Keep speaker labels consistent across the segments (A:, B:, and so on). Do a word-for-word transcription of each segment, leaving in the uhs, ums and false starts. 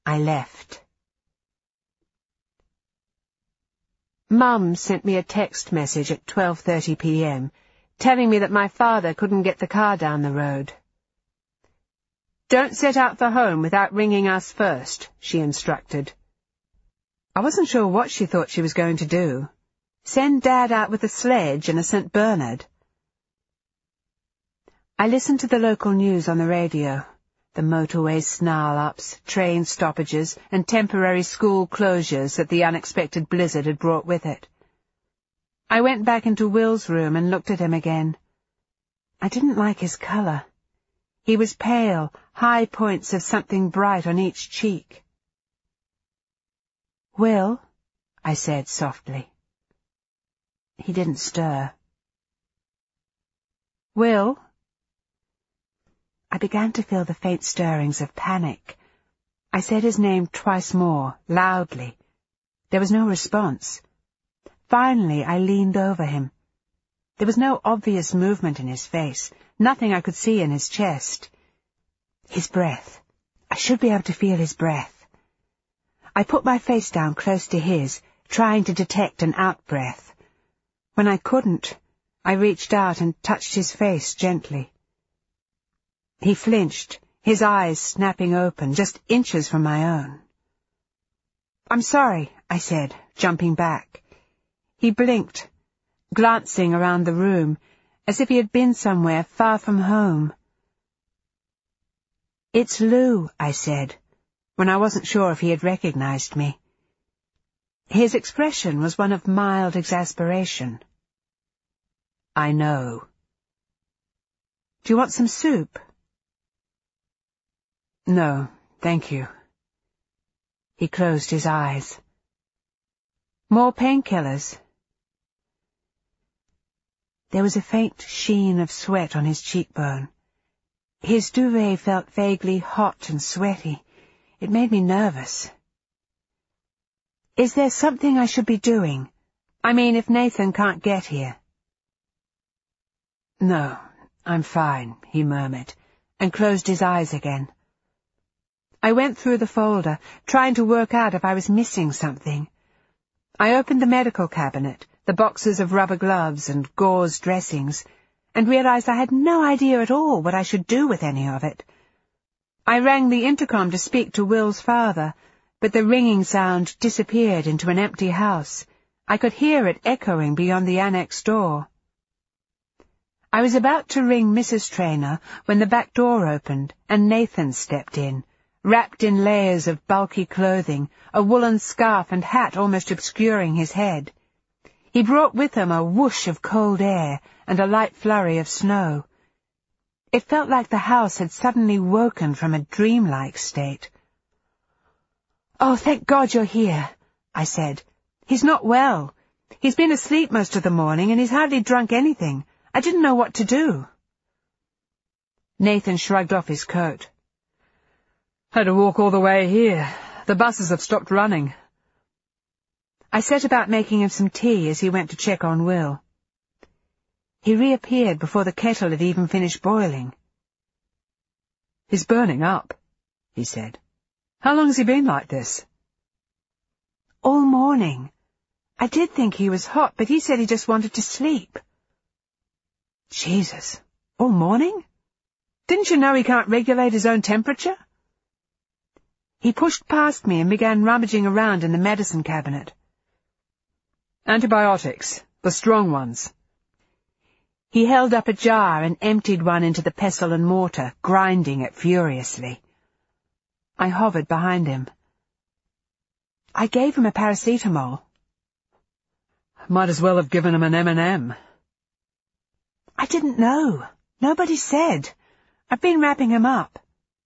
A: I left. Mum sent me a text message at twelve thirty p m telling me that my father couldn't get the car down the road. "Don't set out for home without ringing us first," she instructed. I wasn't sure what she thought she was going to do. Send Dad out with a sledge and a Saint Bernard? I listened to the local news on the radio. The motorway snarl-ups, train stoppages, and temporary school closures that the unexpected blizzard had brought with it. I went back into Will's room and looked at him again. I didn't like his colour. He was pale, high points of something bright on each cheek. "Will?" I said softly. He didn't stir. "Will?" I began to feel the faint stirrings of panic. I said his name twice more, loudly. There was no response. Finally, I leaned over him. There was no obvious movement in his face, nothing I could see in his chest. His breath. I should be able to feel his breath. I put my face down close to his, trying to detect an out-breath. When I couldn't, I reached out and touched his face gently. He flinched, his eyes snapping open, just inches from my own. "I'm sorry," I said, jumping back. He blinked, glancing around the room, as if he had been somewhere far from home. "It's Lou," I said, when I wasn't sure if he had recognized me. His expression was one of mild exasperation. "I know." "Do you want some soup?" "No, thank you." He closed his eyes. "More painkillers?" There was a faint sheen of sweat on his cheekbone. His duvet felt vaguely hot and sweaty. It made me nervous. "Is there something I should be doing? I mean, if Nathan can't get here?" "No, I'm fine," he murmured, and closed his eyes again. I went through the folder, trying to work out if I was missing something. I opened the medical cabinet, the boxes of rubber gloves and gauze dressings, and realized I had no idea at all what I should do with any of it. I rang the intercom to speak to Will's father, but the ringing sound disappeared into an empty house. I could hear it echoing beyond the annex door. I was about to ring Missus Traynor when the back door opened and Nathan stepped in, wrapped in layers of bulky clothing, a woolen scarf and hat almost obscuring his head. He brought with him a whoosh of cold air and a light flurry of snow. It felt like the house had suddenly woken from a dreamlike state. "Oh, thank God you're here," I said. "He's not well. He's been asleep most of the morning and he's hardly drunk anything. I didn't know what to do." Nathan shrugged off his coat. "Had to walk all the way here. The buses have stopped running." I set about making him some tea as he went to check on Will. He reappeared before the kettle had even finished boiling. "He's burning up," he said. "How long has he been like this?" "All morning. I did think he was hot, but he said he just wanted to sleep." "Jesus, all morning? Didn't you know he can't regulate his own temperature?" He pushed past me and began rummaging around in the medicine cabinet. "Antibiotics, the strong ones." He held up a jar and emptied one into the pestle and mortar, grinding it furiously. I hovered behind him. "I gave him a paracetamol." "Might as well have given him an M and M. "I didn't know. Nobody said. I've been wrapping him up."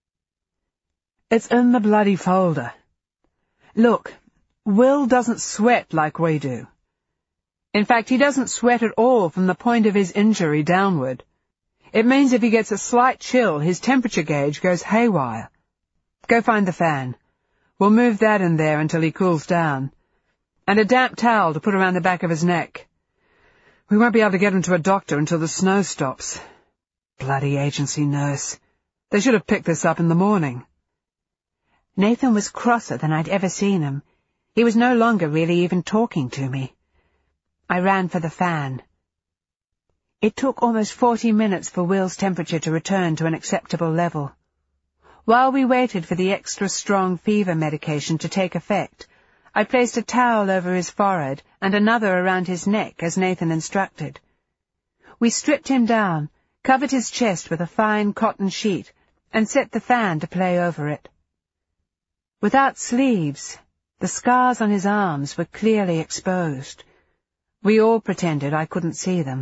A: "It's in the bloody folder. Look, Will doesn't sweat like we do. In fact, he doesn't sweat at all from the point of his injury downward. It means if he gets a slight chill, his temperature gauge goes haywire. Go find the fan. We'll move that in there until he cools down. And a damp towel to put around the back of his neck. We won't be able to get him to a doctor until the snow stops. Bloody agency nurse. They should have picked this up in the morning." Nathan was crosser than I'd ever seen him. He was no longer really even talking to me. I ran for the fan. It took almost forty minutes for Will's temperature to return to an acceptable level. While we waited for the extra strong fever medication to take effect, I placed a towel over his forehead and another around his neck, as Nathan instructed. We stripped him down, covered his chest with a fine cotton sheet, and set the fan to play over it. Without sleeves, the scars on his arms were clearly exposed. We all pretended I couldn't see them.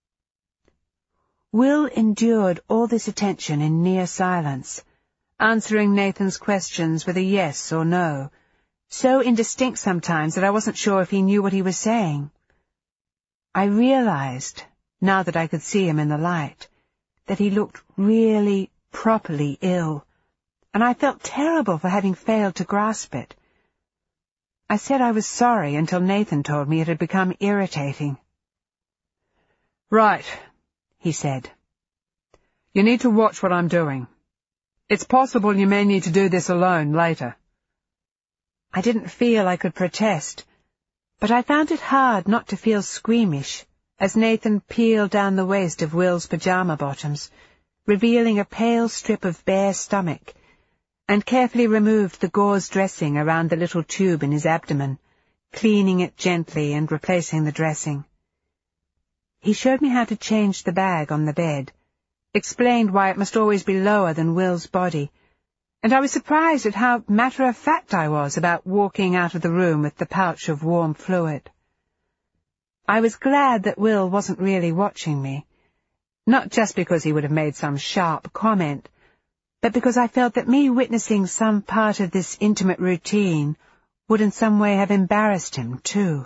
A: Will endured all this attention in near silence, answering Nathan's questions with a yes or no, so indistinct sometimes that I wasn't sure if he knew what he was saying. I realized, now that I could see him in the light, that he looked really, properly ill, and I felt terrible for having failed to grasp it. I said I was sorry until Nathan told me it had become irritating.
B: "Right," he said. "You need to watch what I'm doing. It's possible you may need to do this alone later."
A: I didn't feel I could protest, but I found it hard not to feel squeamish as Nathan peeled down the waist of Will's pyjama bottoms, revealing a pale strip of bare stomach, and carefully removed the gauze dressing around the little tube in his abdomen, cleaning it gently and replacing the dressing. He showed me how to change the bag on the bed, explained why it must always be lower than Will's body, and I was surprised at how matter-of-fact I was about walking out of the room with the pouch of warm fluid. I was glad that Will wasn't really watching me, not just because he would have made some sharp comment, but because I felt that me witnessing some part of this intimate routine would in some way have embarrassed him, too.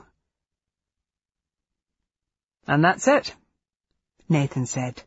B: "And that's it,"
A: Nathan said.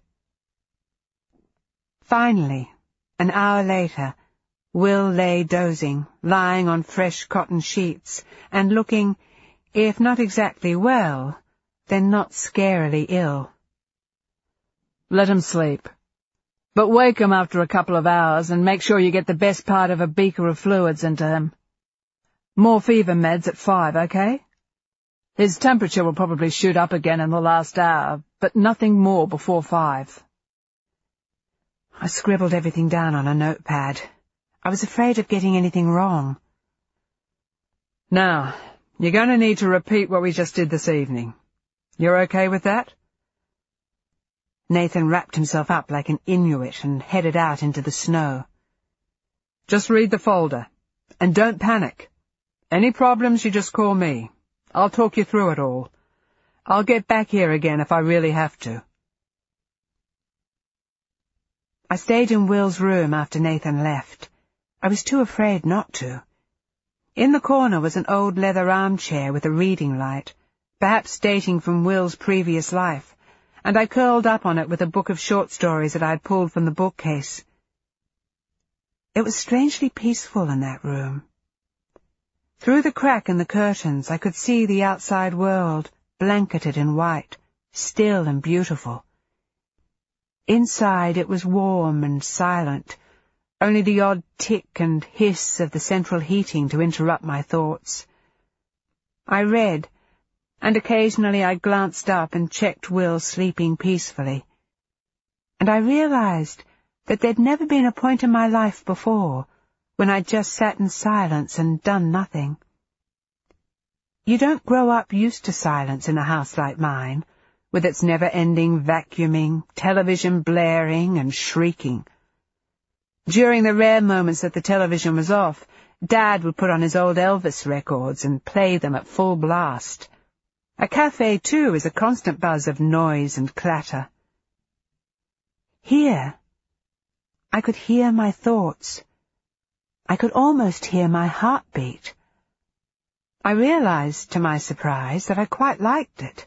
A: Finally, an hour later, Will lay dozing, lying on fresh cotton sheets, and looking, if not exactly well, then not scarily ill.
B: "Let him sleep. But wake him after a couple of hours and make sure you get the best part of a beaker of fluids into him. More fever meds at five, okay? His temperature will probably shoot up again in the last hour, but nothing more before five."
A: I scribbled everything down on a notepad. I was afraid of getting anything wrong.
B: "Now, you're going to need to repeat what we just did this evening. You're okay with that?"
A: Nathan wrapped himself up like an Inuit and headed out into the snow.
B: "Just read the folder, and don't panic. Any problems, you just call me. I'll talk you through it all. I'll get back here again if I really have to."
A: I stayed in Will's room after Nathan left. I was too afraid not to. In the corner was an old leather armchair with a reading light, perhaps dating from Will's previous life, and I curled up on it with a book of short stories that I had pulled from the bookcase. It was strangely peaceful in that room. Through the crack in the curtains I could see the outside world, blanketed in white, still and beautiful. Inside it was warm and silent, only the odd tick and hiss of the central heating to interrupt my thoughts. I read, and occasionally I glanced up and checked Will sleeping peacefully. And I realized that there'd never been a point in my life before when I'd just sat in silence and done nothing. You don't grow up used to silence in a house like mine, with its never-ending vacuuming, television blaring and shrieking. During the rare moments that the television was off, Dad would put on his old Elvis records and play them at full blast. A cafe, too, is a constant buzz of noise and clatter. Here, I could hear my thoughts. I could almost hear my heartbeat. I realized, to my surprise, that I quite liked it.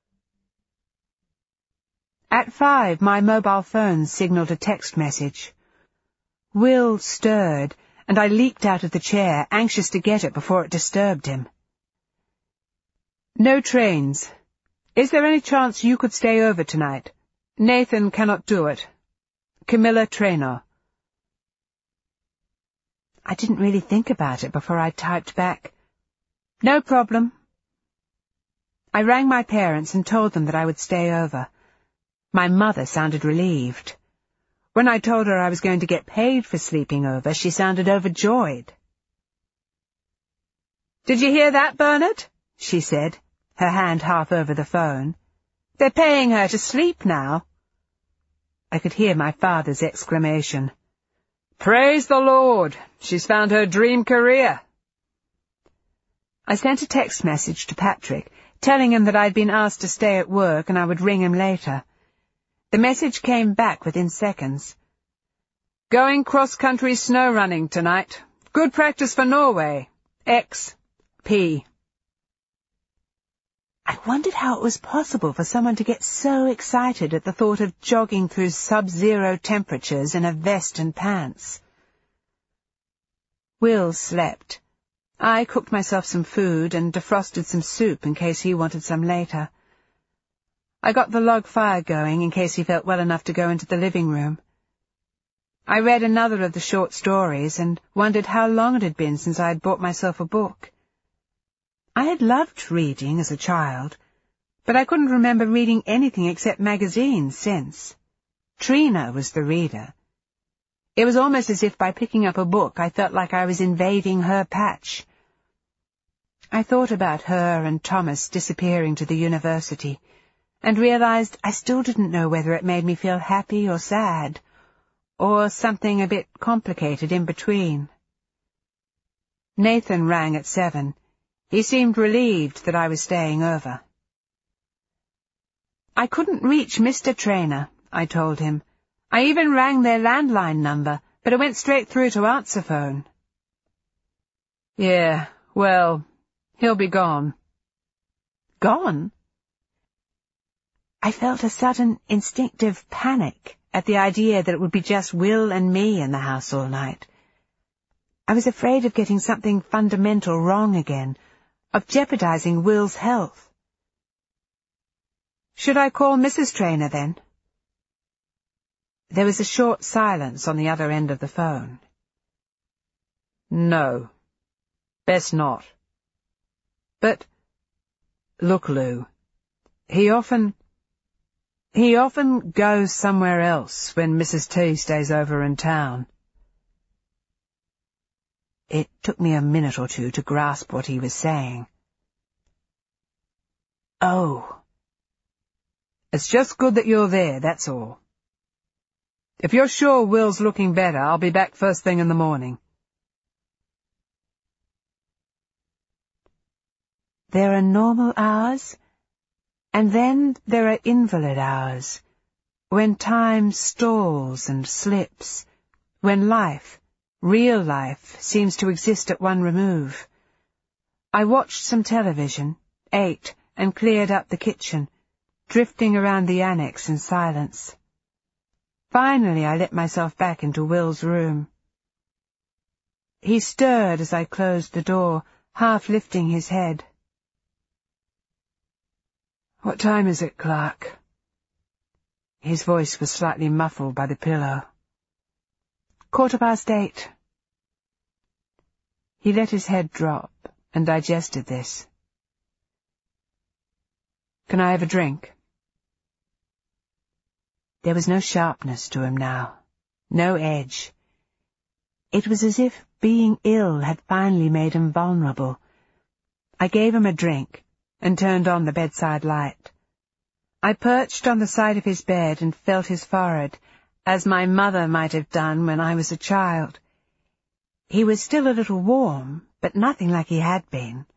A: At five, my mobile phone signaled a text message. Will stirred, and I leaped out of the chair, anxious to get it before it disturbed him. "No trains. Is there any chance you could stay over tonight? Nathan cannot do it. Camilla Traynor." I didn't really think about it before I typed back, "No problem." I rang my parents and told them that I would stay over. My mother sounded relieved. When I told her I was going to get paid for sleeping over, she sounded overjoyed. "Did you hear that, Bernard?" she said, her hand half over the phone. "They're paying her to sleep now." I could hear my father's exclamation. "Praise the Lord! She's found her dream career." I sent a text message to Patrick, telling him that I'd been asked to stay at work and I would ring him later. The message came back within seconds. "Going cross-country snow running tonight. Good practice for Norway. X. P." I wondered how it was possible for someone to get so excited at the thought of jogging through sub-zero temperatures in a vest and pants. Will slept. I cooked myself some food and defrosted some soup in case he wanted some later. I got the log fire going in case he felt well enough to go into the living room. I read another of the short stories and wondered how long it had been since I had bought myself a book. I had loved reading as a child, but I couldn't remember reading anything except magazines since. Trina was the reader. It was almost as if by picking up a book I felt like I was invading her patch. I thought about her and Thomas disappearing to the university, and realized I still didn't know whether it made me feel happy or sad, or something a bit complicated in between. Nathan rang at seven. He seemed relieved that I was staying over. "I couldn't reach Mister Traynor," I told him. "I even rang their landline number, but it went straight through to answer phone." "Yeah, well, he'll be gone." "Gone?" I felt a sudden instinctive panic at the idea that it would be just Will and me in the house all night. I was afraid of getting something fundamental wrong again, of jeopardizing Will's health. "Should I call Missus Traynor, then?" There was a short silence on the other end of the phone. "No, best not." "But—" "Look, Lou, he often... he often goes somewhere else when Missus T stays over in town." It took me a minute or two to grasp what he was saying. "Oh." "It's just good that you're there, that's all. If you're sure Will's looking better, I'll be back first thing in the morning." There are normal hours, and then there are invalid hours, when time stalls and slips, when life, real life, seems to exist at one remove. I watched some television, ate, and cleared up the kitchen, drifting around the annex in silence. Finally I let myself back into Will's room. He stirred as I closed the door, half lifting his head. "What time is it, Clark?" His voice was slightly muffled by the pillow. "Quarter past eight." He let his head drop and digested this. "Can I have a drink?" There was no sharpness to him now, no edge. It was as if being ill had finally made him vulnerable. I gave him a drink and turned on the bedside light. I perched on the side of his bed and felt his forehead, as my mother might have done when I was a child. He was still a little warm, but nothing like he had been.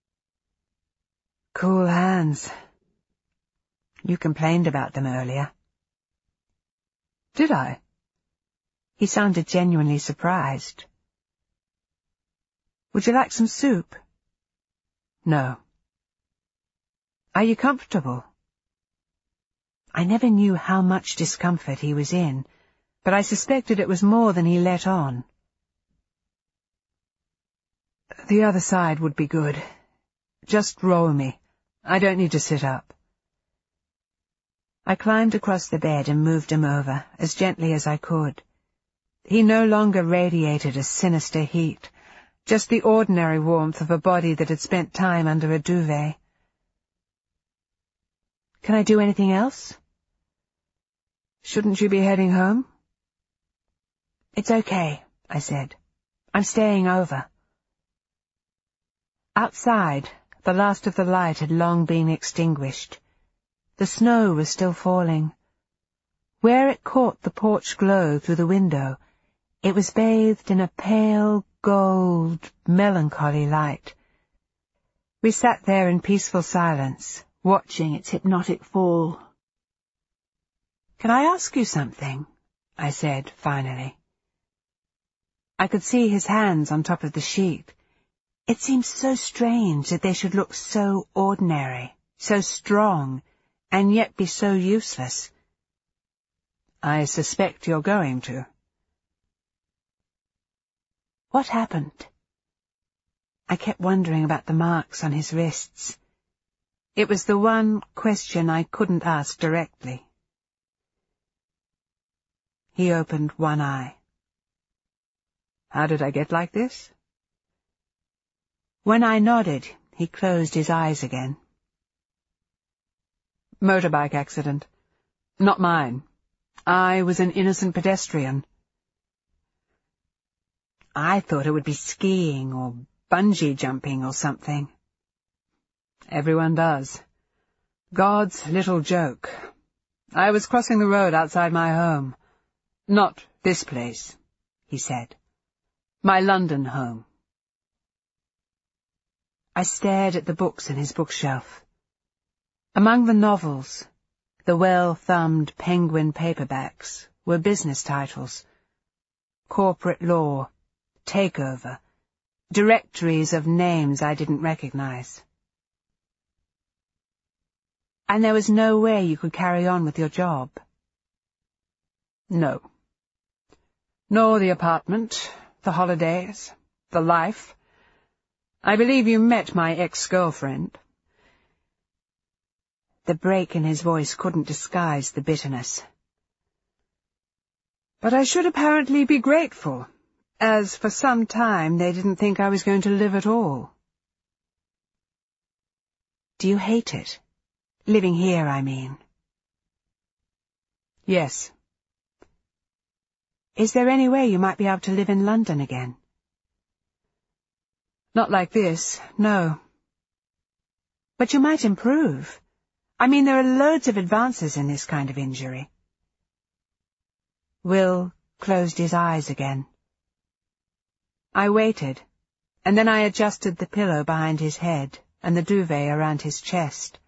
A: "Cool hands. You complained about them earlier." "Did I?" He sounded genuinely surprised. "Would you like some soup?" "No." "Are you comfortable?" I never knew how much discomfort he was in, but I suspected it was more than he let on. "The other side would be good. Just roll me. I don't need to sit up." I climbed across the bed and moved him over, as gently as I could. He no longer radiated a sinister heat, just the ordinary warmth of a body that had spent time under a duvet. Can I do anything else? Shouldn't you be heading home? It's okay, I said. I'm staying over. Outside, the last of the light had long been extinguished. The snow was still falling. Where it caught the porch glow through the window, it was bathed in a pale, gold, melancholy light. We sat there in peaceful silence, watching its hypnotic fall. "Can I ask you something?" I said, finally. I could see his hands on top of the sheet. It seemed so strange that they should look so ordinary, so strong, and yet be so useless. "I suspect you're going to." What happened? I kept wondering about the marks on his wrists. It was the one question I couldn't ask directly. He opened one eye. "How did I get like this?" When I nodded, he closed his eyes again. "Motorbike accident. Not mine. I was an innocent pedestrian." I thought it would be skiing or bungee jumping or something. Everyone does. God's little joke. I was crossing the road outside my home. Not this place, he said. My London home. I stared at the books in his bookshelf. Among the novels, the well-thumbed Penguin paperbacks, were business titles. Corporate law, takeover, directories of names I didn't recognize. And there was no way you could carry on with your job? No. Nor the apartment, the holidays, the life. I believe you met my ex-girlfriend. The break in his voice couldn't disguise the bitterness. But I should apparently be grateful, as for some time they didn't think I was going to live at all. Do you hate it? Living here, I mean. Yes. Is there any way you might be able to live in London again? Not like this, no. But you might improve. I mean, there are loads of advances in this kind of injury. Will closed his eyes again. I waited, and then I adjusted the pillow behind his head and the duvet around his chest.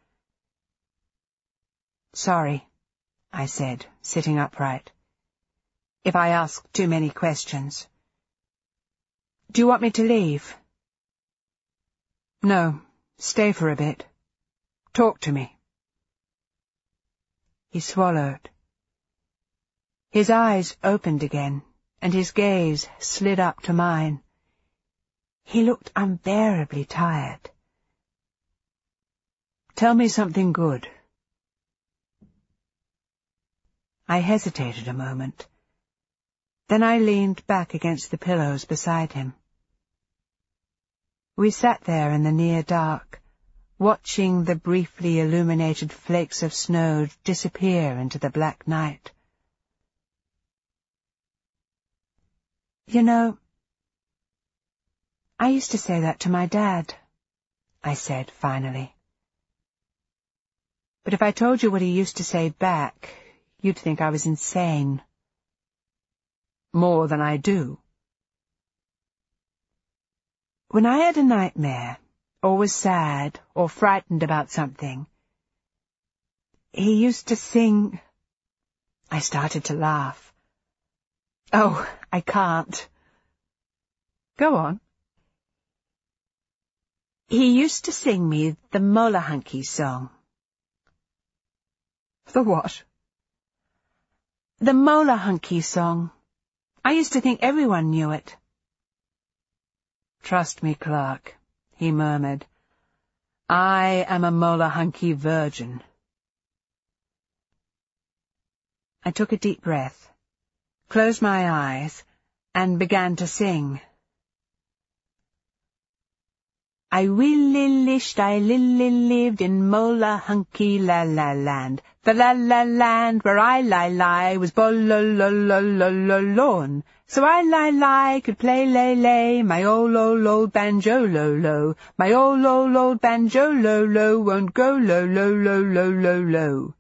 A: Sorry, I said, sitting upright. If I ask too many questions. Do you want me to leave? No, stay for a bit. Talk to me. He swallowed. His eyes opened again, and his gaze slid up to mine. He looked unbearably tired. Tell me something good. I hesitated a moment. Then I leaned back against the pillows beside him. We sat there in the near dark, watching the briefly illuminated flakes of snow disappear into the black night. You know, I used to say that to my dad, I said finally. But if I told you what he used to say back, you'd think I was insane. More than I do. When I had a nightmare, or was sad, or frightened about something, he used to sing. I started to laugh. Oh, I can't. Go on. He used to sing me the Molahunky song. The what? The Molahunky song. I used to think everyone knew it. Trust me, Clark, he murmured. I am a Molahunky virgin. I took a deep breath, closed my eyes, and began to sing. I willy lished I lily lived in Mola Hunky La La Land. The La La Land where I lie lie was bol-lo-lo-lo-lo-lo-lorn. So I lie lie could play lay lay, my old old old banjo lo lo. My old old old banjo lo lo won't go lo lo lo lo lo lo.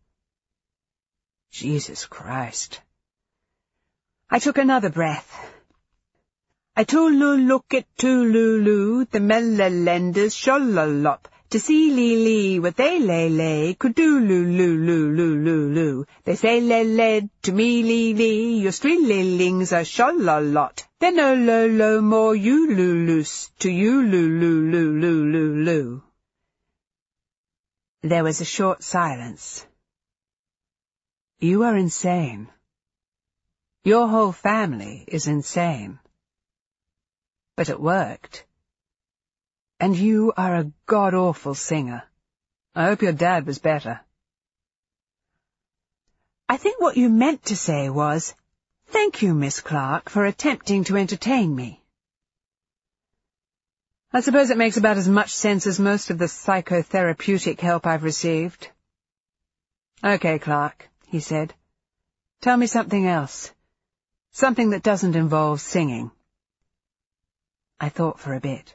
A: Jesus Christ. I took another breath. I tooloo-look at tooloo-loo, the mellalenders shollolop, to see lee-lee what they lay-lay could do loo-loo-loo-loo-loo-loo. They say le-led to me lee-lee, your street-lillings are shollolot. Then oh-lo-lo more you-loo-loose to you loo-loo-loo-loo-loo-loo. There was a short silence. You are insane. Your whole family is insane. But it worked. And you are a god-awful singer. I hope your dad was better. I think what you meant to say was, thank you, Miss Clark, for attempting to entertain me. I suppose it makes about as much sense as most of the psychotherapeutic help I've received. Okay, Clark, he said. Tell me something else. Something that doesn't involve singing. I thought for a bit.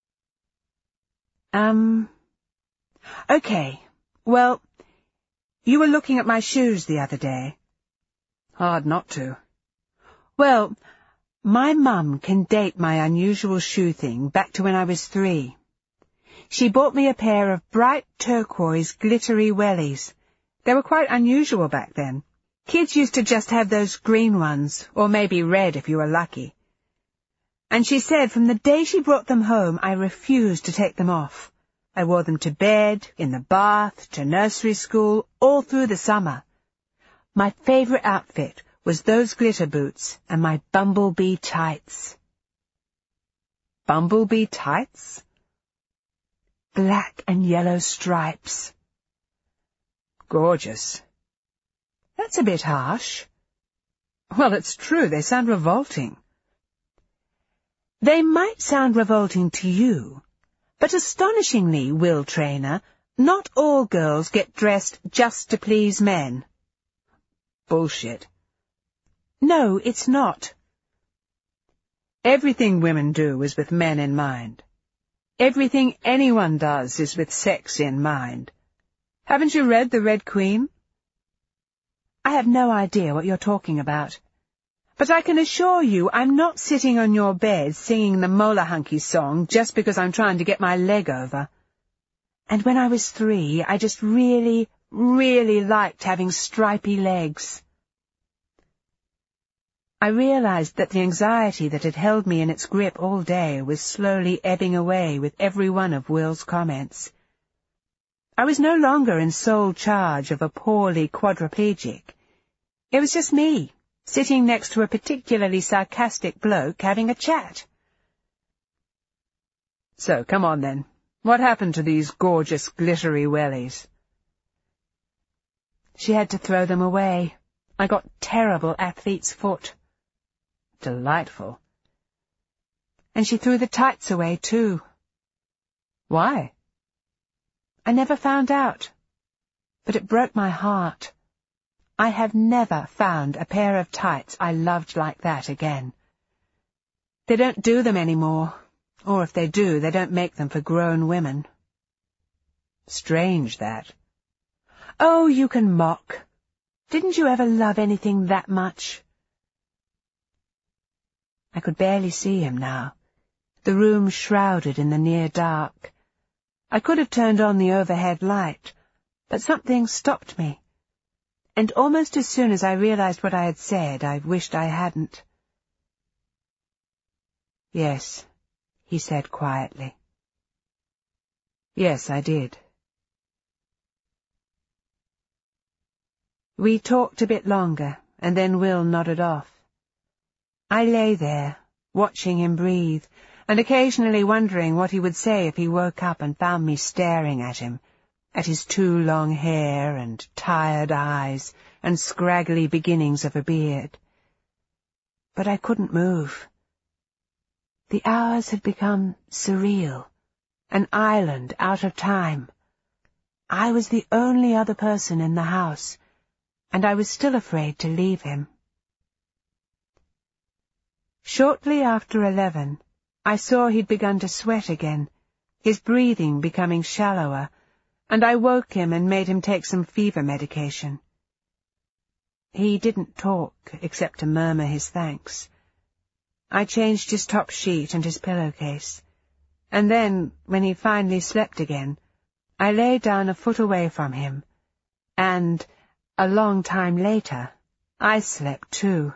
A: Um, okay, well, you were looking at my shoes the other day. Hard not to. Well, my mum can date my unusual shoe thing back to when I was three. She bought me a pair of bright turquoise glittery wellies. They were quite unusual back then. Kids used to just have those green ones, or maybe red if you were lucky. And she said from the day she brought them home, I refused to take them off. I wore them to bed, in the bath, to nursery school, all through the summer. My favourite outfit was those glitter boots and my bumblebee tights. Bumblebee tights? Black and yellow stripes. Gorgeous. That's a bit harsh. Well, it's true, they sound revolting. They might sound revolting to you, but astonishingly, Will Traynor, not all girls get dressed just to please men. Bullshit. No, it's not. Everything women do is with men in mind. Everything anyone does is with sex in mind. Haven't you read The Red Queen? I have no idea what you're talking about. But I can assure you I'm not sitting on your bed singing the Molahunky song just because I'm trying to get my leg over. And when I was three, I just really, really liked having stripy legs. I realized that the anxiety that had held me in its grip all day was slowly ebbing away with every one of Will's comments. I was no longer in sole charge of a poorly quadriplegic. It was just me, sitting next to a particularly sarcastic bloke having a chat. So, come on then. What happened to these gorgeous glittery wellies? She had to throw them away. I got terrible athlete's foot. Delightful. And she threw the tights away, too. Why? I never found out. But it broke my heart. I have never found a pair of tights I loved like that again. They don't do them anymore, or if they do, they don't make them for grown women. Strange, that. Oh, you can mock. Didn't you ever love anything that much? I could barely see him now, the room shrouded in the near dark. I could have turned on the overhead light, but something stopped me. And almost as soon as I realized what I had said, I wished I hadn't. Yes, he said quietly. Yes, I did. We talked a bit longer, and then Will nodded off. I lay there, watching him breathe, and occasionally wondering what he would say if he woke up and found me staring at him, at his too long hair and tired eyes and scraggly beginnings of a beard. but I couldn't move. The hours had become surreal, an island out of time. I was the only other person in the house, and I was still afraid to leave him. Shortly after eleven, I saw he'd begun to sweat again, his breathing becoming shallower, and I woke him and made him take some fever medication. He didn't talk except to murmur his thanks. I changed his top sheet and his pillowcase, and then, when he finally slept again, I lay down a foot away from him, and, a long time later, I slept too.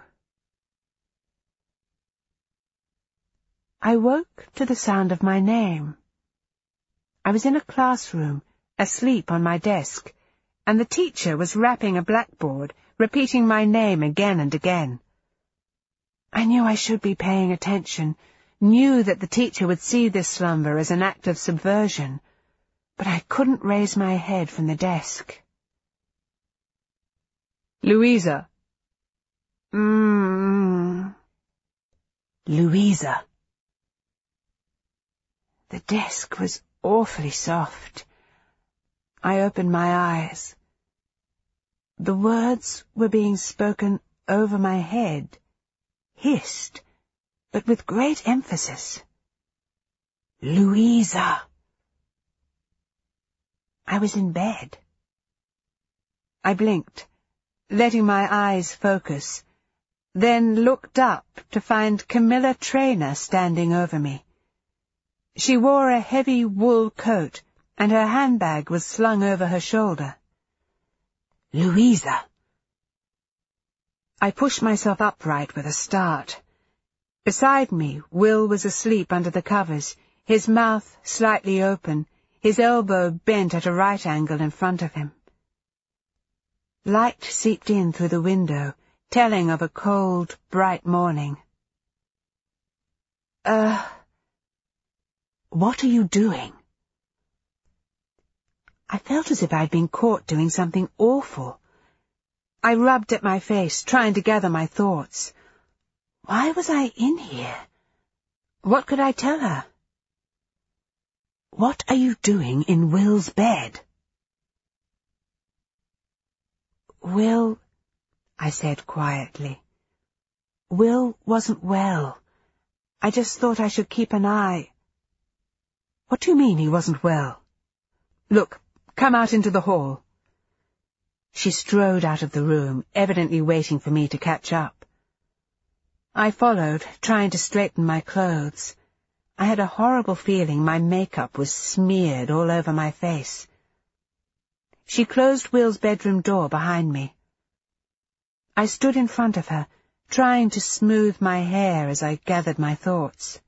A: I woke to the sound of my name. I was in a classroom, asleep on my desk, and the teacher was rapping a blackboard, repeating my name again and again. I knew I should be paying attention, knew that the teacher would see this slumber as an act of subversion, but I couldn't raise my head from the desk.
B: Louisa.
A: Mm. Louisa. The desk was awfully soft. I opened my eyes. The words were being spoken over my head, hissed, but with great emphasis. Louisa. I was in bed. I blinked, letting my eyes focus, then looked up to find Camilla Traynor standing over me. She wore a heavy wool coat, and her handbag was slung over her shoulder. Louisa. I pushed myself upright with a start. Beside me, Will was asleep under the covers, his mouth slightly open, his elbow bent at a right angle in front of him. Light seeped in through the window, telling of a cold, bright morning. Uh, what are you doing? I felt as if I'd been caught doing something awful. I rubbed at my face, trying to gather my thoughts. Why was I in here? What could I tell her? What are you doing in Will's bed? Will, I said quietly. Will wasn't well. I just thought I should keep an eye. What do you mean he wasn't well? Look, come out into the hall. She strode out of the room, evidently waiting for me to catch up. I followed, trying to straighten my clothes. I had a horrible feeling my makeup was smeared all over my face. She closed Will's bedroom door behind me. I stood in front of her, trying to smooth my hair as I gathered my thoughts.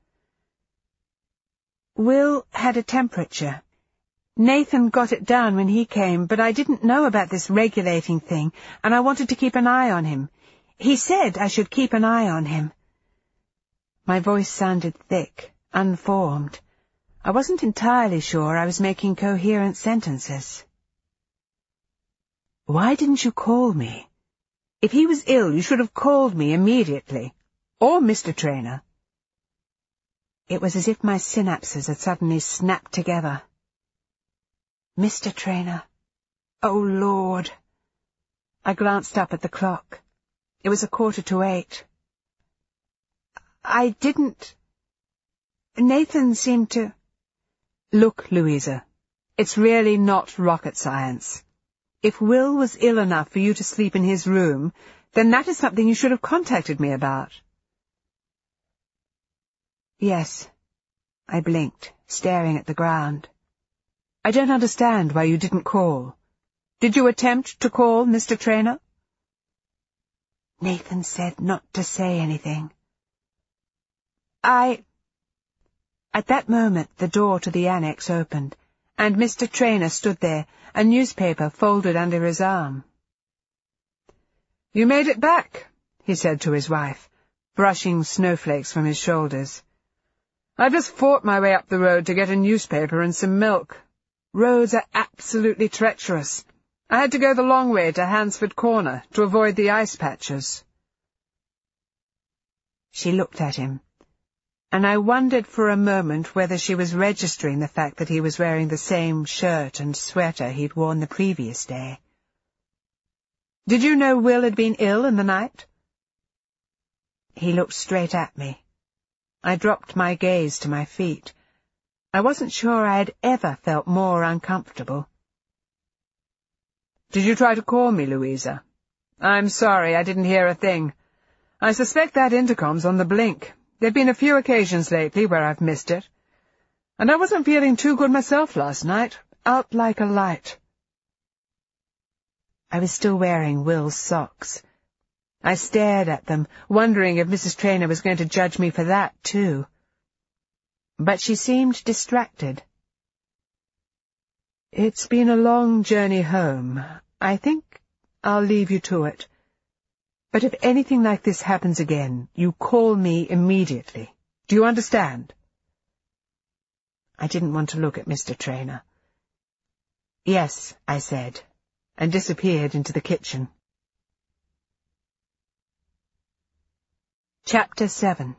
A: Will had a temperature. Nathan got it down when he came, but I didn't know about this regulating thing, and I wanted to keep an eye on him. He said I should keep an eye on him. My voice sounded thick, unformed. I wasn't entirely sure I was making coherent sentences. Why didn't you call me? If he was ill, you should have called me immediately. Or Mister Traynor. It was as if my synapses had suddenly snapped together. Mister Traynor. Oh, Lord. I glanced up at the clock. It was a quarter to eight. I didn't... Nathan seemed to... Look, Louisa, it's really not rocket science. If Will was ill enough for you to sleep in his room, then that is something you should have contacted me about. Yes, I blinked, staring at the ground. I don't understand why you didn't call. Did you attempt to call Mister Traynor? Nathan said not to say anything. I... At that moment the door to the annex opened, and Mister Traynor stood there, a newspaper folded under his arm. You made it back, he said to his wife, brushing snowflakes from his shoulders. I've just fought my way up the road to get a newspaper and some milk. Roads are absolutely treacherous. I had to go the long way to Hansford Corner to avoid the ice patches. She looked at him, and I wondered for a moment whether she was registering the fact that he was wearing the same shirt and sweater he'd worn the previous day. "Did you know Will had been ill in the night?" He looked straight at me. I dropped my gaze to my feet. I wasn't sure I had ever felt more uncomfortable. "Did you try to call me, Louisa? I'm sorry, I didn't hear a thing. I suspect that intercom's on the blink. There've been a few occasions lately where I've missed it. And I wasn't feeling too good myself last night, out like a light." I was still wearing Will's socks. I stared at them, wondering if Missus Traynor was going to judge me for that, too. But she seemed distracted. "It's been a long journey home. I think I'll leave you to it. But if anything like this happens again, you call me immediately. Do you understand?" I didn't want to look at Mister Traynor. "Yes," I said, and disappeared into the kitchen. Chapter seven.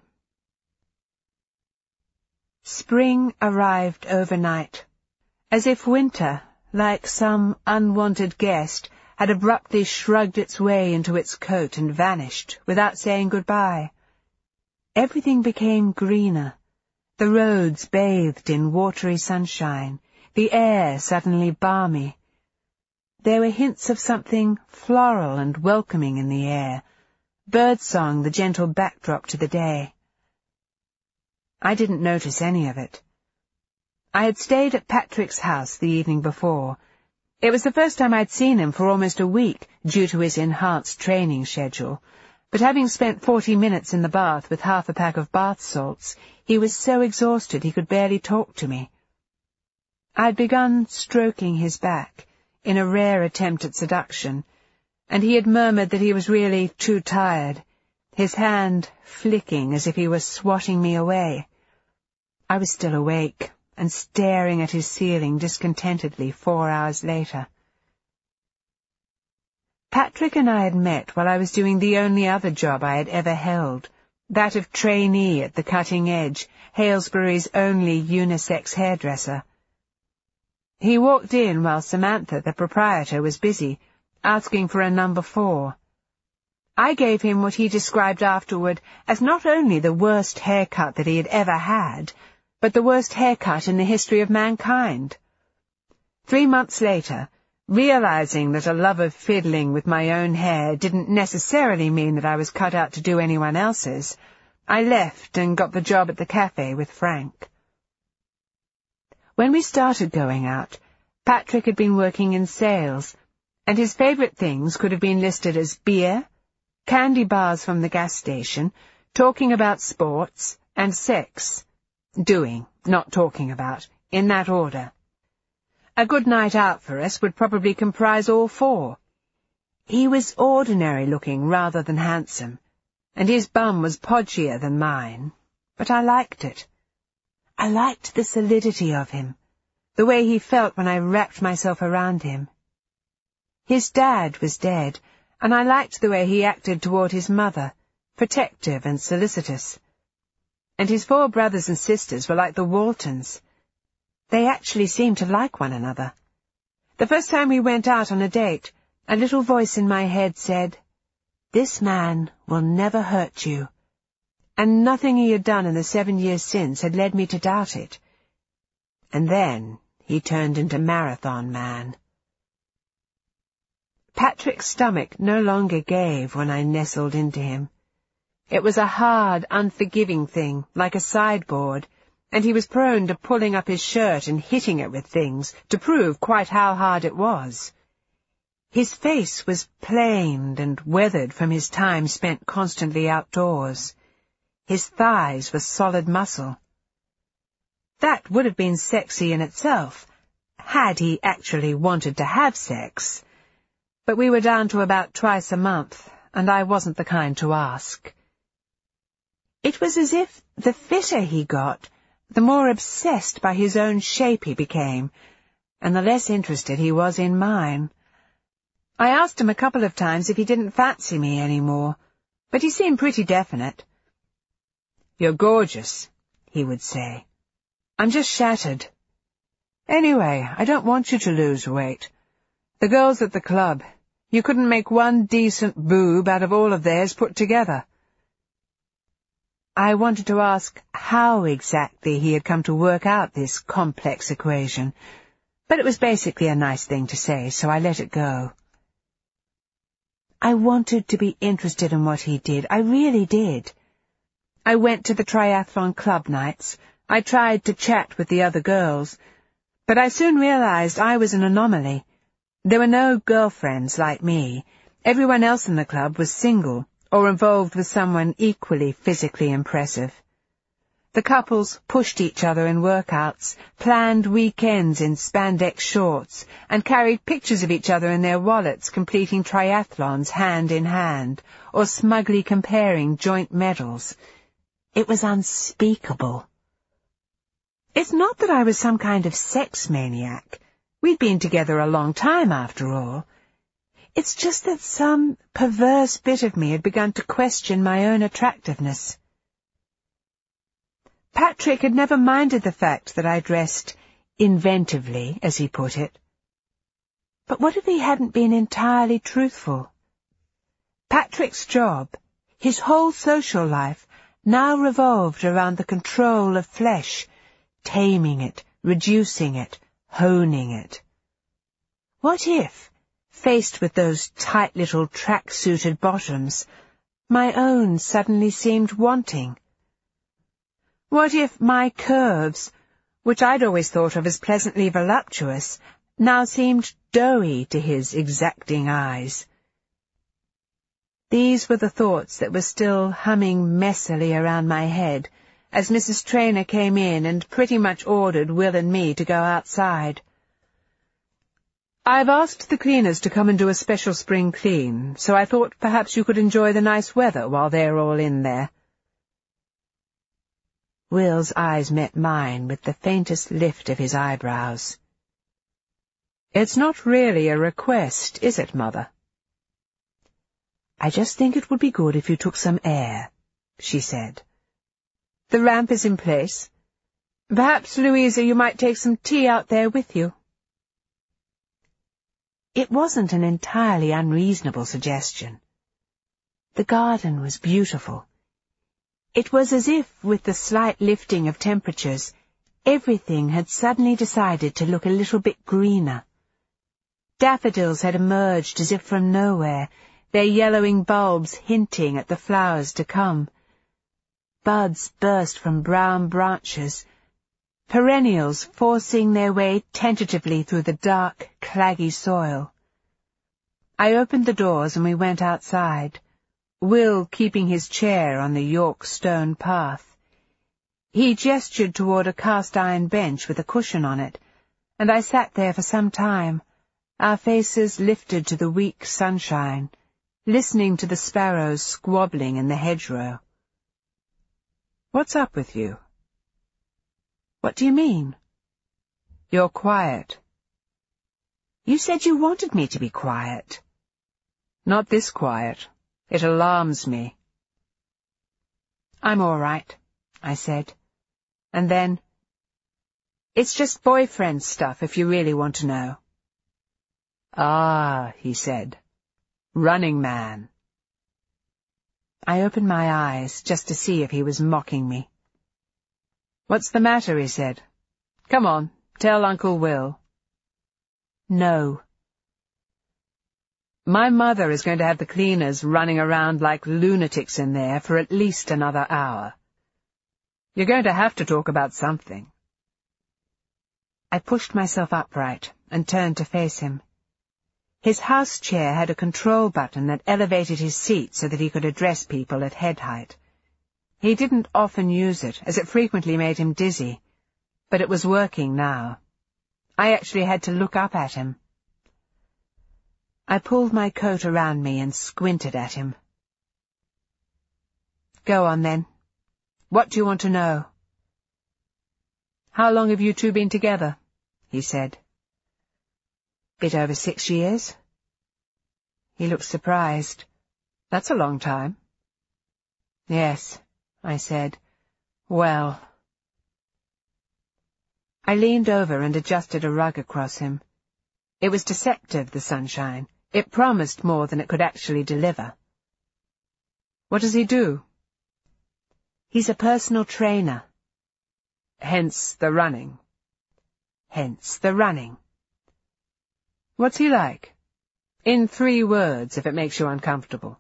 A: Spring arrived overnight, as if winter, like some unwanted guest, had abruptly shrugged its way into its coat and vanished, without saying goodbye. Everything became greener, the roads bathed in watery sunshine, the air suddenly balmy. There were hints of something floral and welcoming in the air, birdsong the gentle backdrop to the day. I didn't notice any of it. I had stayed at Patrick's house the evening before. It was the first time I'd seen him for almost a week, due to his enhanced training schedule, but having spent forty minutes in the bath with half a pack of bath salts, he was so exhausted he could barely talk to me. I'd begun stroking his back, in a rare attempt at seduction, and he had murmured that he was really too tired, his hand flicking as if he were swatting me away. I was still awake, and staring at his ceiling discontentedly four hours later. Patrick and I had met while I was doing the only other job I had ever held, that of trainee at the Cutting Edge, Halesbury's only unisex hairdresser. He walked in while Samantha, the proprietor, was busy, asking for a number four. I gave him what he described afterward as not only the worst haircut that he had ever had, but the worst haircut in the history of mankind. Three months later, realizing that a love of fiddling with my own hair didn't necessarily mean that I was cut out to do anyone else's, I left and got the job at the cafe with Frank. When we started going out, Patrick had been working in sales, and his favourite things could have been listed as beer, candy bars from the gas station, talking about sports, and sex. Doing, not talking about, in that order. A good night out for us would probably comprise all four. He was ordinary-looking rather than handsome, and his bum was podgier than mine, but I liked it. I liked the solidity of him, the way he felt when I wrapped myself around him. His dad was dead, and I liked the way he acted toward his mother, protective and solicitous. And his four brothers and sisters were like the Waltons. They actually seemed to like one another. The first time we went out on a date, a little voice in my head said, "This man will never hurt you." And nothing he had done in the seven years since had led me to doubt it. And then he turned into Marathon Man. Patrick's stomach no longer gave when I nestled into him. It was a hard, unforgiving thing, like a sideboard, and he was prone to pulling up his shirt and hitting it with things, to prove quite how hard it was. His face was planed and weathered from his time spent constantly outdoors. His thighs were solid muscle. That would have been sexy in itself, had he actually wanted to have sex. But we were down to about twice a month, and I wasn't the kind to ask. It was as if the fitter he got, the more obsessed by his own shape he became, and the less interested he was in mine. I asked him a couple of times if he didn't fancy me any more, but he seemed pretty definite. "You're gorgeous," he would say. "I'm just shattered. Anyway, I don't want you to lose weight. The girls at the club, you couldn't make one decent boob out of all of theirs put together." I wanted to ask how exactly he had come to work out this complex equation, but it was basically a nice thing to say, so I let it go. I wanted to be interested in what he did. I really did. I went to the triathlon club nights. I tried to chat with the other girls, but I soon realized I was an anomaly. There were no girlfriends like me. Everyone else in the club was single, or involved with someone equally physically impressive. The couples pushed each other in workouts, planned weekends in spandex shorts, and carried pictures of each other in their wallets completing triathlons hand in hand, or smugly comparing joint medals. It was unspeakable. It's not that I was some kind of sex maniac. We'd been together a long time, after all. It's just that some perverse bit of me had begun to question my own attractiveness. Patrick had never minded the fact that I dressed inventively, as he put it. But what if he hadn't been entirely truthful? Patrick's job, his whole social life, now revolved around the control of flesh, taming it, reducing it, honing it. What if, faced with those tight little track-suited bottoms, my own suddenly seemed wanting? What if my curves, which I'd always thought of as pleasantly voluptuous, now seemed doughy to his exacting eyes? These were the thoughts that were still humming messily around my head as Missus Traynor came in and pretty much ordered Will and me to go outside. "I've asked the cleaners to come and do a special spring clean, so I thought perhaps you could enjoy the nice weather while they're all in there." Will's eyes met mine with the faintest lift of his eyebrows. "It's not really a request, is it, Mother?" "I just think it would be good if you took some air," she said. "The ramp is in place. Perhaps, Louisa, you might take some tea out there with you." It wasn't an entirely unreasonable suggestion. The garden was beautiful. It was as if, with the slight lifting of temperatures, everything had suddenly decided to look a little bit greener. Daffodils had emerged as if from nowhere, their yellowing bulbs hinting at the flowers to come. Buds burst from brown branches, perennials forcing their way tentatively through the dark, claggy soil. I opened the doors and we went outside, Will keeping his chair on the York stone path. He gestured toward a cast-iron bench with a cushion on it, and I sat there for some time, our faces lifted to the weak sunshine, listening to the sparrows squabbling in the hedgerow. "What's up with you?" "What do you mean?" "You're quiet." "You said you wanted me to be quiet." "Not this quiet. It alarms me." "I'm all right," I said. And then, "It's just boyfriend stuff, if you really want to know." "Ah," he said. "Running Man." I opened my eyes just to see if he was mocking me. "What's the matter?" he said. "Come on, tell Uncle Will." "No." "My mother is going to have the cleaners running around like lunatics in there for at least another hour. You're going to have to talk about something." I pushed myself upright and turned to face him. His house chair had a control button that elevated his seat so that he could address people at head height. He didn't often use it, as it frequently made him dizzy, but it was working now. I actually had to look up at him. I pulled my coat around me and squinted at him. "Go on, then. What do you want to know?" "How long have you two been together?" he said. "Bit over six years." He looked surprised. "That's a long time." "Yes," I said. Well. I leaned over and adjusted a rug across him. It was deceptive, the sunshine. It promised more than it could actually deliver. What does he do? He's a personal trainer. Hence the running. Hence the running. What's he like? In three words, if it makes you uncomfortable.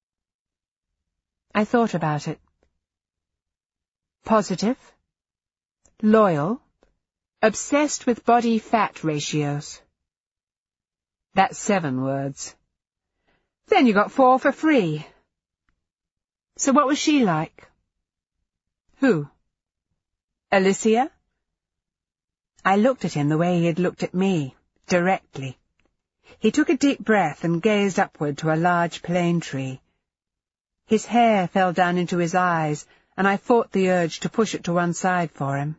A: I thought about it. Positive. Loyal. Obsessed with body fat ratios. That's seven words. Then you got four for free. So what was she like? Who? Alicia? I looked at him the way he had looked at me, directly. He took a deep breath and gazed upward to a large plane tree. His hair fell down into his eyes, and I fought the urge to push it to one side for him.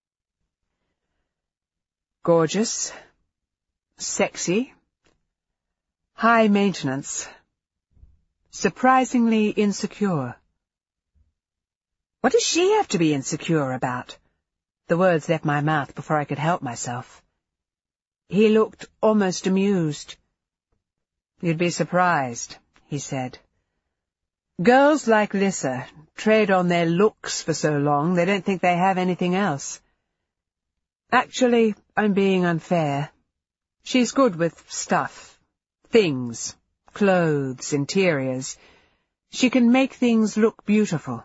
A: Gorgeous. Sexy. High maintenance. Surprisingly insecure. What does she have to be insecure about? The words left my mouth before I could help myself. He looked almost amused. You'd be surprised, he said. Girls like Lissa trade on their looks for so long they don't think they have anything else. Actually, I'm being unfair. She's good with stuff, things, clothes, interiors. She can make things look beautiful.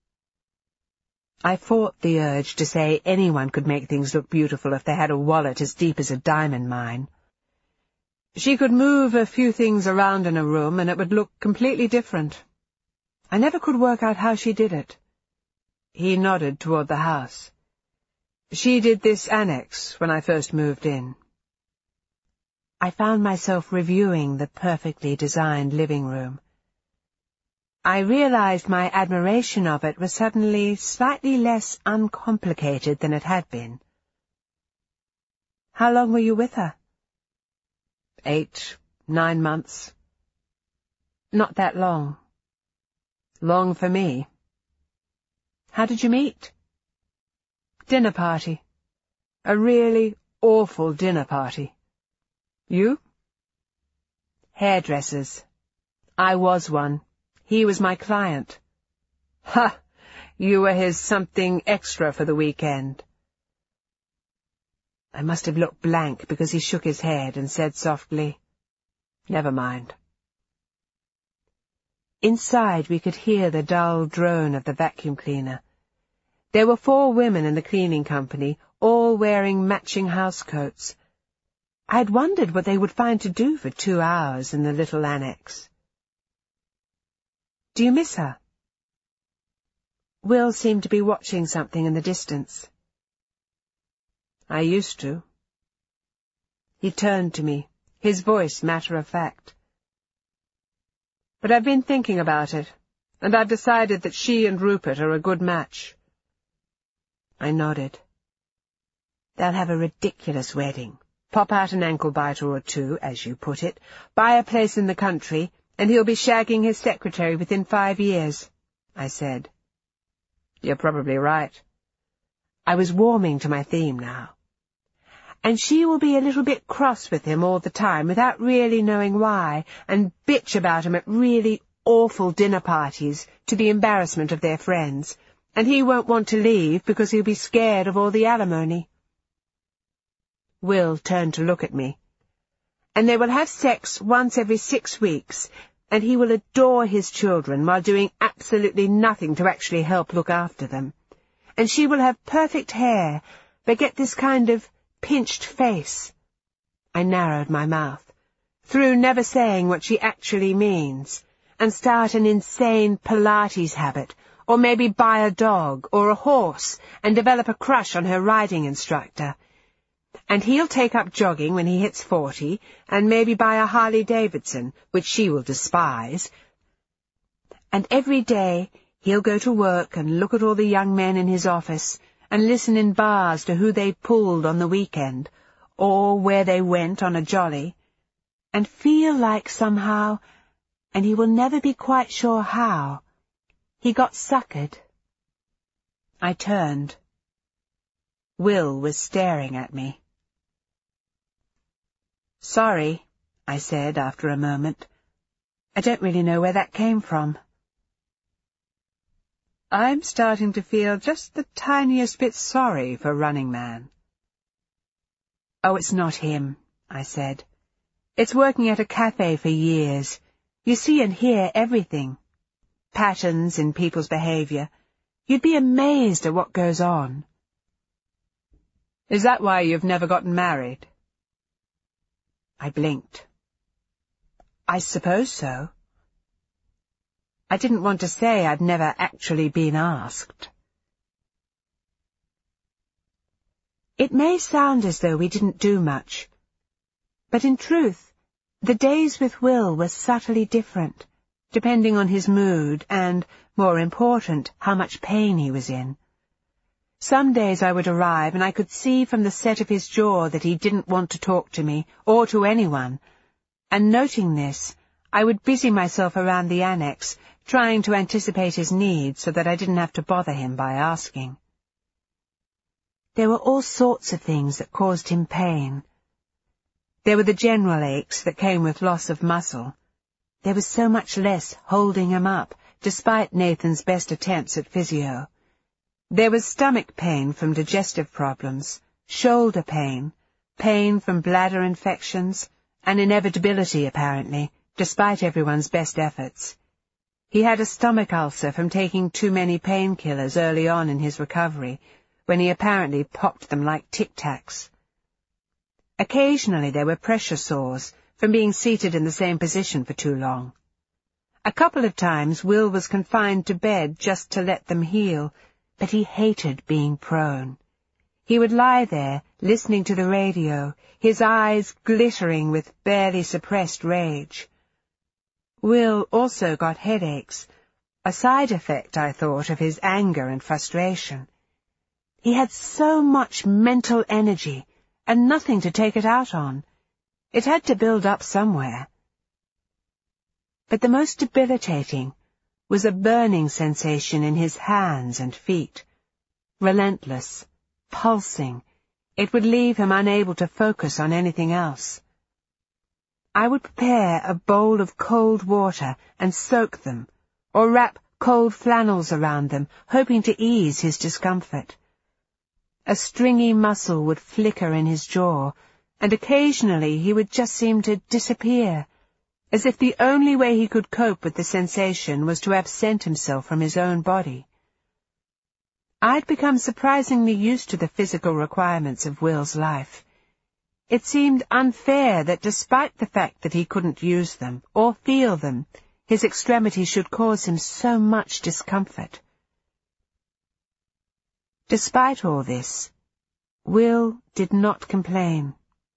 A: I fought the urge to say anyone could make things look beautiful if they had a wallet as deep as a diamond mine. She could move a few things around in a room and it would look completely different. I never could work out how she did it. He nodded toward the house. She did this annex when I first moved in. I found myself reviewing the perfectly designed living room. I realized my admiration of it was suddenly slightly less uncomplicated than it had been. How long were you with her? Eight, nine months. Not that long. Long for me. How did you meet? Dinner party. A really awful dinner party. You? Hairdressers. I was one. He was my client. Ha! You were his something extra for the weekend. I must have looked blank because he shook his head and said softly, Never mind. Inside we could hear the dull drone of the vacuum cleaner. There were four women in the cleaning company, all wearing matching housecoats. I had wondered what they would find to do for two hours in the little annex. Do you miss her? Will seemed to be watching something in the distance. I used to. He turned to me, his voice matter-of-fact. But I've been thinking about it, and I've decided that she and Rupert are a good match. I nodded. They'll have a ridiculous wedding, pop out an ankle-biter or two, as you put it, buy a place in the country, and he'll be shagging his secretary within five years, I said. You're probably right. I was warming to my theme now. And she will be a little bit cross with him all the time without really knowing why, and bitch about him at really awful dinner parties to the embarrassment of their friends, and he won't want to leave because he'll be scared of all the alimony. Will turned to look at me. And they will have sex once every six weeks, and he will adore his children while doing absolutely nothing to actually help look after them. And she will have perfect hair, but get this kind of pinched face. I narrowed my mouth, through never saying what she actually means, and start an insane Pilates habit, or maybe buy a dog or a horse and develop a crush on her riding instructor. And he'll take up jogging when he hits forty, and maybe buy a Harley-Davidson, which she will despise. And every day he'll go to work and look at all the young men in his office, and listen in bars to who they pulled on the weekend, or where they went on a jolly, and feel like somehow, and he will never be quite sure how, he got suckered. I turned. Will was staring at me. "Sorry," I said after a moment. "I don't really know where that came from." I'm starting to feel just the tiniest bit sorry for Running Man. "Oh, it's not him," I said. "It's working at a cafe for years. You see and hear everything. Patterns in people's behaviour. You'd be amazed at what goes on." "Is that why you've never gotten married?" I blinked. "I suppose so." I didn't want to say I'd never actually been asked. It may sound as though we didn't do much, but in truth, the days with Will were subtly different, depending on his mood and, more important, how much pain he was in. Some days I would arrive and I could see from the set of his jaw that he didn't want to talk to me or to anyone, and noting this, I would busy myself around the annex, trying to anticipate his needs so that I didn't have to bother him by asking. There were all sorts of things that caused him pain. There were the general aches that came with loss of muscle. There was so much less holding him up, despite Nathan's best attempts at physio. There was stomach pain from digestive problems, shoulder pain, pain from bladder infections, an inevitability apparently, despite everyone's best efforts. He had a stomach ulcer from taking too many painkillers early on in his recovery, when he apparently popped them like tic-tacs. Occasionally there were pressure sores from being seated in the same position for too long. A couple of times Will was confined to bed just to let them heal, but he hated being prone. He would lie there, listening to the radio, his eyes glittering with barely suppressed rage. Will also got headaches, a side effect, I thought, of his anger and frustration. He had so much mental energy, and nothing to take it out on. It had to build up somewhere. But the most debilitating was a burning sensation in his hands and feet. Relentless, pulsing, it would leave him unable to focus on anything else. I would prepare a bowl of cold water and soak them, or wrap cold flannels around them, hoping to ease his discomfort. A stringy muscle would flicker in his jaw, and occasionally he would just seem to disappear, as if the only way he could cope with the sensation was to absent himself from his own body. I'd become surprisingly used to the physical requirements of Will's life. It seemed unfair that despite the fact that he couldn't use them or feel them, his extremities should cause him so much discomfort. Despite all this, Will did not complain.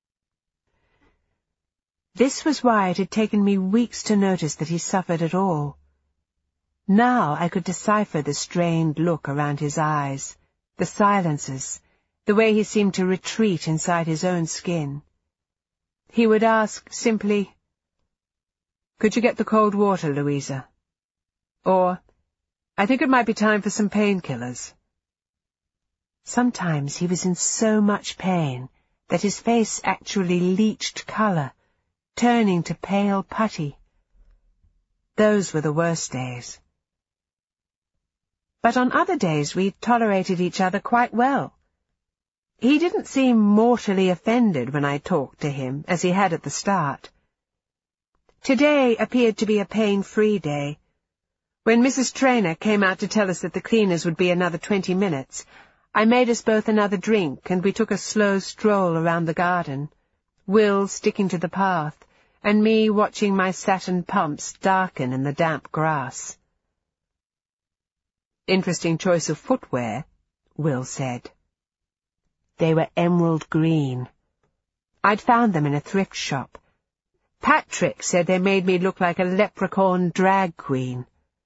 A: This was why it had taken me weeks to notice that he suffered at all. Now I could decipher the strained look around his eyes, the silences, the way he seemed to retreat inside his own skin. He would ask simply, "Could you get the cold water, Louisa?" Or, "I think it might be time for some painkillers." Sometimes he was in so much pain that his face actually leached colour, turning to pale putty. Those were the worst days. But on other days we tolerated each other quite well. He didn't seem mortally offended when I talked to him, as he had at the start. Today appeared to be a pain-free day. When Missus Traynor came out to tell us that the cleaners would be another twenty minutes, I made us both another drink, and we took a slow stroll around the garden, Will sticking to the path, and me watching my satin pumps darken in the damp grass. "Interesting choice of footwear," Will said. They were emerald green. I'd found them in a thrift shop. Patrick said they made me look like a leprechaun drag queen.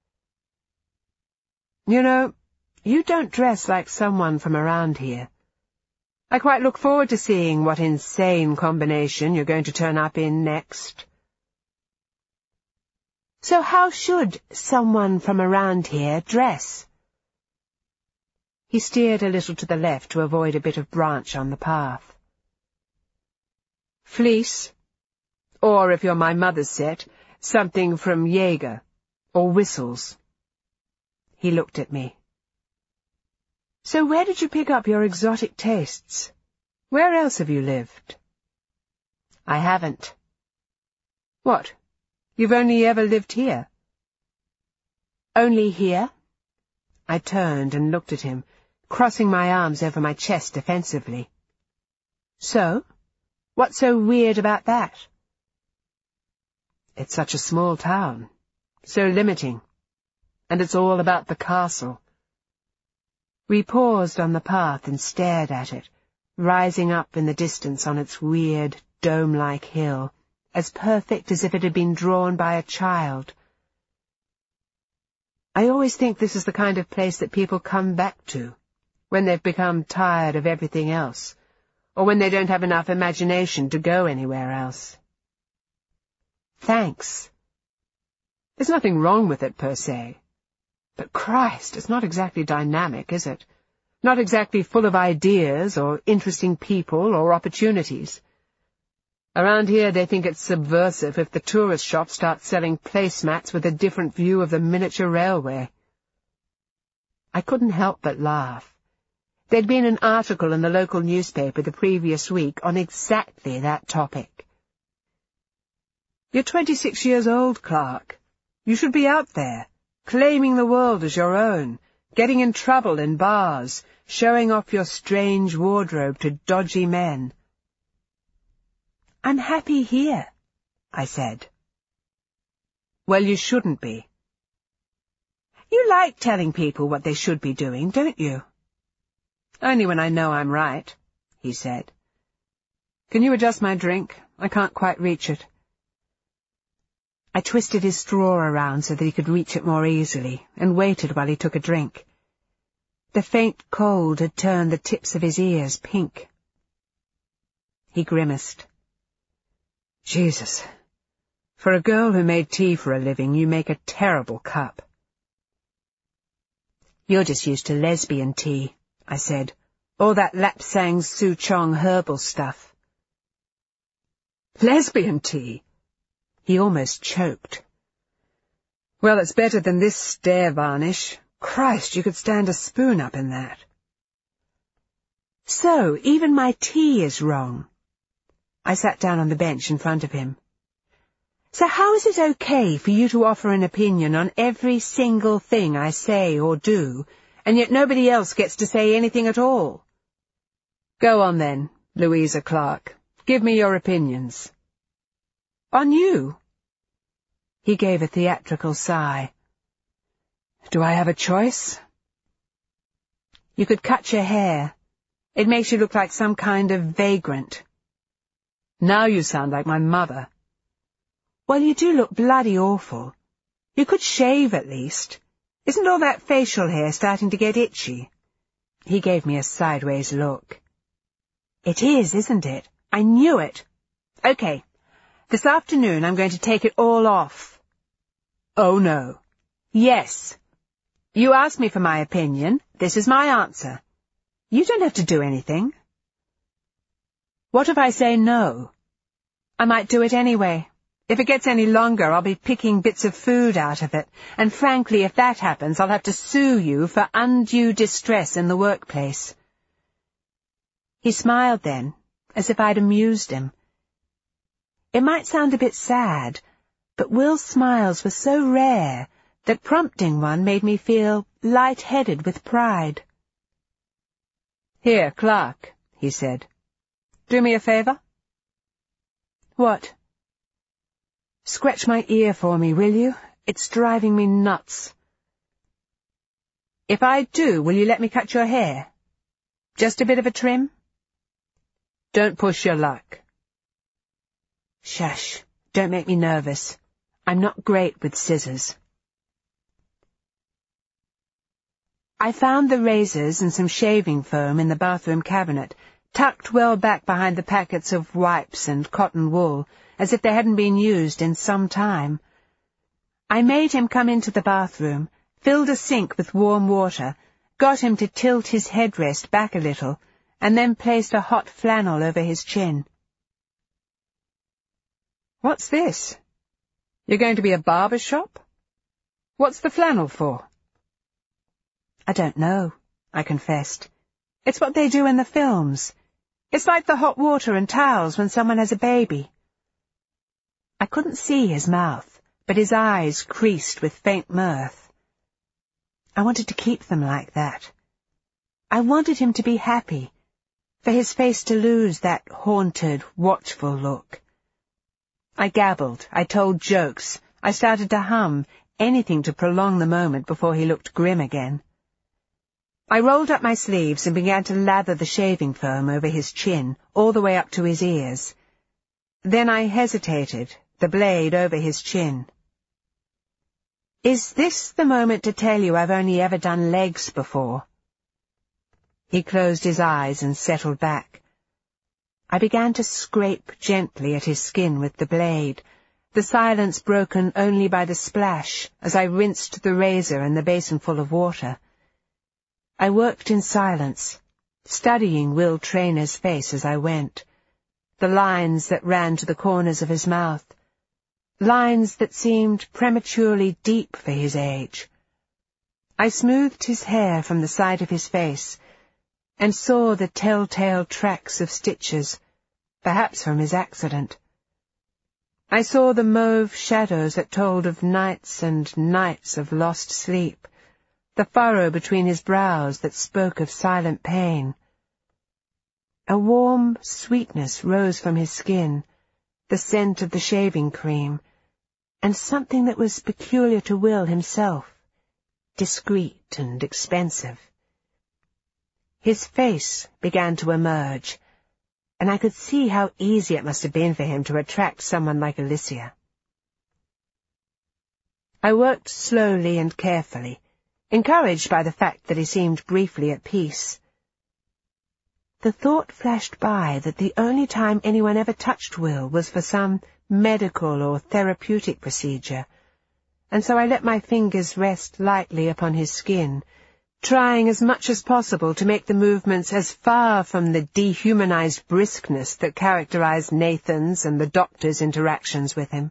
A: "You know, you don't dress like someone from around here. I quite look forward to seeing what insane combination you're going to turn up in next." "So how should someone from around here dress?" He steered a little to the left to avoid a bit of branch on the path. Fleece, or if you're my mother's set, something from Jaeger, or whistles. He looked at me. So where did you pick up your exotic tastes? Where else have you lived? I haven't. What? You've only ever lived here? Only here? I turned and looked at him, crossing my arms over my chest defensively. So? What's so weird about that? It's such a small town, so limiting, and it's all about the castle. We paused on the path and stared at it, rising up in the distance on its weird, dome-like hill, as perfect as if it had been drawn by a child. I always think this is the kind of place that people come back to, when they've become tired of everything else, or when they don't have enough imagination to go anywhere else. Thanks. There's nothing wrong with it, per se. But Christ, it's not exactly dynamic, is it? Not exactly full of ideas, or interesting people, or opportunities. Around here they think it's subversive if the tourist shop starts selling placemats with a different view of the miniature railway. I couldn't help but laugh. There'd been an article in the local newspaper the previous week on exactly that topic. You're twenty-six years old, Clark. You should be out there, claiming the world as your own, getting in trouble in bars, showing off your strange wardrobe to dodgy men. I'm happy here, I said. Well, you shouldn't be. You like telling people what they should be doing, don't you? Only when I know I'm right, he said. Can you adjust my drink? I can't quite reach it. I twisted his straw around so that he could reach it more easily, and waited while he took a drink. The faint cold had turned the tips of his ears pink. He grimaced. Jesus, for a girl who made tea for a living, you make a terrible cup. You're just used to lesbian tea, I said, all that Lapsang Souchong herbal stuff. Lesbian tea? He almost choked. Well, it's better than this stare varnish. Christ, you could stand a spoon up in that. So, even my tea is wrong. I sat down on the bench in front of him. So how is it okay for you to offer an opinion on every single thing I say or do, and yet nobody else gets to say anything at all? Go on then, Louisa Clark. Give me your opinions. On you? He gave a theatrical sigh. Do I have a choice? You could cut your hair. It makes you look like some kind of vagrant. Now you sound like my mother. Well, you do look bloody awful. You could shave at least. Isn't all that facial hair starting to get itchy? He gave me a sideways look. It is, isn't it? I knew it. Okay. This afternoon I'm going to take it all off. Oh, no. Yes. You asked me for my opinion. This is my answer. You don't have to do anything. What if I say no? I might do it anyway. If it gets any longer, I'll be picking bits of food out of it, and frankly, if that happens, I'll have to sue you for undue distress in the workplace. He smiled then, as if I'd amused him. It might sound a bit sad, but Will's smiles were so rare that prompting one made me feel light-headed with pride. Here, Clark, he said. Do me a favour? What? Scratch my ear for me, will you? It's driving me nuts. If I do, will you let me cut your hair? Just a bit of a trim? Don't push your luck. Shush, don't make me nervous. I'm not great with scissors. I found the razors and some shaving foam in the bathroom cabinet, tucked well back behind the packets of wipes and cotton wool, as if they hadn't been used in some time. I made him come into the bathroom, filled a sink with warm water, got him to tilt his headrest back a little, and then placed a hot flannel over his chin.
B: "What's this? You're going to be a barber shop? What's the flannel for?"
A: "I don't know," I confessed. "It's what they do in the films. It's like the hot water and towels when someone has a baby." I couldn't see his mouth, but his eyes creased with faint mirth. I wanted to keep them like that. I wanted him to be happy, for his face to lose that haunted, watchful look. I gabbled, I told jokes, I started to hum, anything to prolong the moment before he looked grim again. I rolled up my sleeves and began to lather the shaving foam over his chin, all the way up to his ears. Then I hesitated, the blade over his chin. "Is this the moment to tell you I've only ever done legs before?" He closed his eyes and settled back. I began to scrape gently at his skin with the blade, the silence broken only by the splash as I rinsed the razor in the basin full of water. I worked in silence, studying Will Trainor's face as I went, the lines that ran to the corners of his mouth, lines that seemed prematurely deep for his age. I smoothed his hair from the side of his face, and saw the telltale tracks of stitches, perhaps from his accident. I saw the mauve shadows that told of nights and nights of lost sleep, the furrow between his brows that spoke of silent pain. A warm sweetness rose from his skin, the scent of the shaving cream, and something that was peculiar to Will himself, discreet and expensive. His face began to emerge, and I could see how easy it must have been for him to attract someone like Alicia. I worked slowly and carefully, encouraged by the fact that he seemed briefly at peace. The thought flashed by that the only time anyone ever touched Will was for some medical or therapeutic procedure, and so I let my fingers rest lightly upon his skin, trying as much as possible to make the movements as far from the dehumanized briskness that characterized Nathan's and the doctor's interactions with him.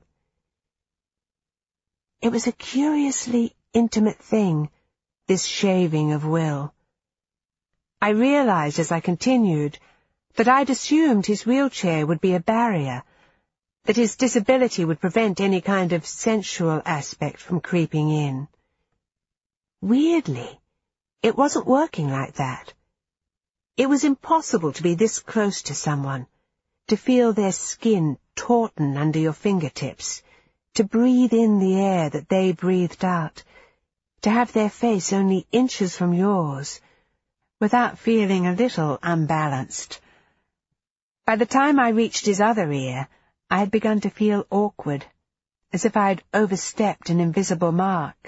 A: It was a curiously intimate thing, this shaving of Will. I realized as I continued that I'd assumed his wheelchair would be a barrier, that his disability would prevent any kind of sensual aspect from creeping in. Weirdly, it wasn't working like that. It was impossible to be this close to someone, to feel their skin tauten under your fingertips, to breathe in the air that they breathed out, to have their face only inches from yours, without feeling a little unbalanced. By the time I reached his other ear, I had begun to feel awkward, as if I had overstepped an invisible mark.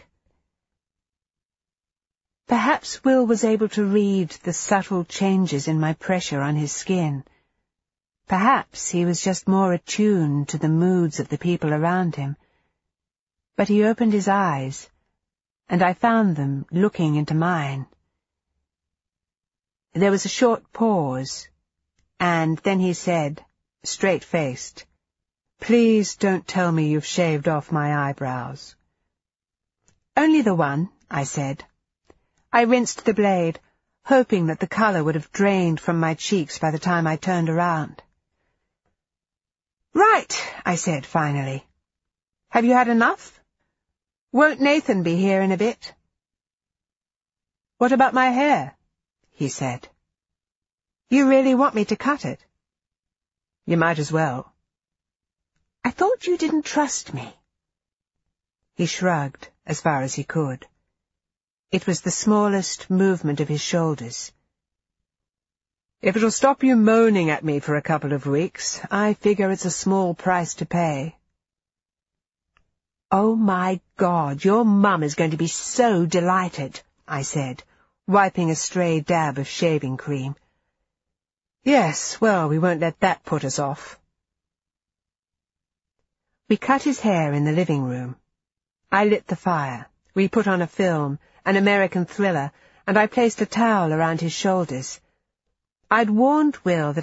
A: Perhaps Will was able to read the subtle changes in my pressure on his skin. Perhaps he was just more attuned to the moods of the people around him. But he opened his eyes, and I found them looking into mine. There was a short pause, and then he said, straight-faced, "Please don't tell me you've shaved off my eyebrows." "Only the one," I said. I rinsed the blade, hoping that the colour would have drained from my cheeks by the time I turned around. "Right," I said finally. "Have you had enough? Won't Nathan be here in a bit?" "What about my hair?" he said. "You really want me to cut it?" "You might as well." "I thought you didn't trust me." He shrugged as far as he could. It was the smallest movement of his shoulders. "If it'll stop you moaning at me for a couple of weeks, I figure it's a small price to pay." "Oh, my God, your mum is going to be so delighted," I said, wiping a stray dab of shaving cream. "Yes, well, we won't let that put us off." We cut his hair in the living room. I lit the fire. We put on a film, an American thriller, and I placed a towel around his shoulders. I'd warned Will that